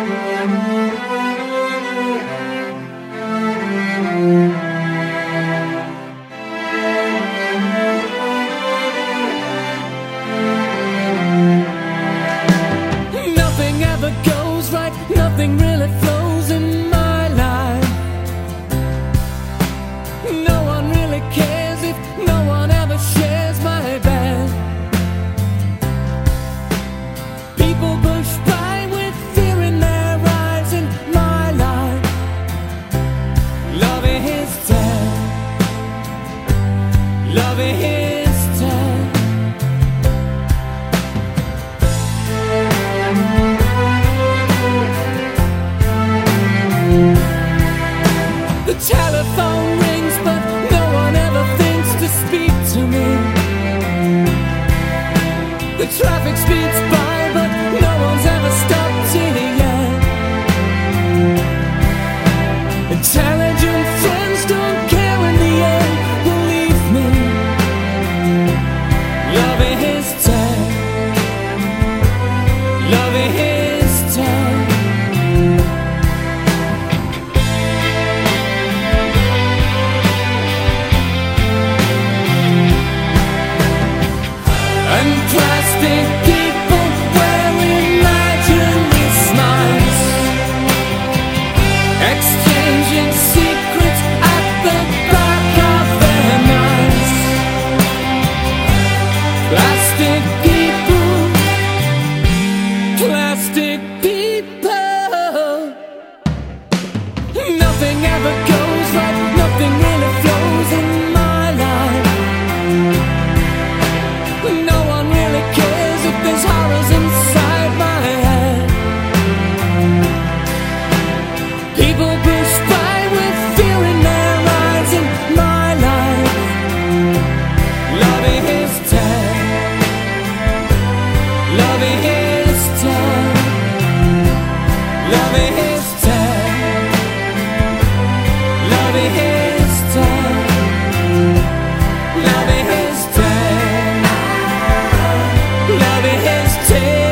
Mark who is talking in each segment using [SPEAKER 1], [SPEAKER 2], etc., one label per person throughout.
[SPEAKER 1] Nothing ever goes right, nothing really flows in my life. No one really cares if no one ever shares my bed. People push by with fear in their eyes in my life. Love is dead. Love is dead. The telephone rings, but no one ever thinks to speak to me. The traffic speeds by, but no one's ever stopped it yet. Intelligent friends don't care in the end, believe me. Love is dead. Love is dead. Plastic people wearing imaginary smiles, exchanging secrets at the back of their minds. Plastic people, plastic people. Nothing ever goes right, nothing really flows in my life. No one really cares if there's horrors inside my head. People push by with fear in their eyes in my life. Love is dead. Love is dead. Love is dead. Love is dead. Love is dead. Love is dead.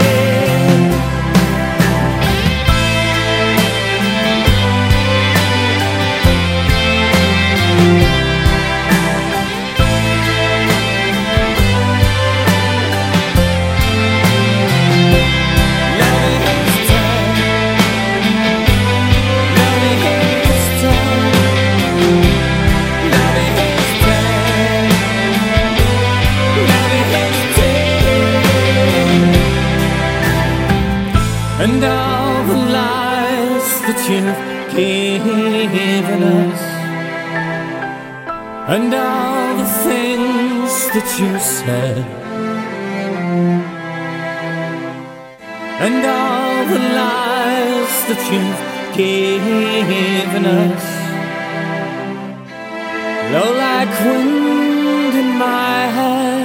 [SPEAKER 1] And all the lies that you've given us, and all the things that you said, and all the lies that you've given us, blow like wind in my head.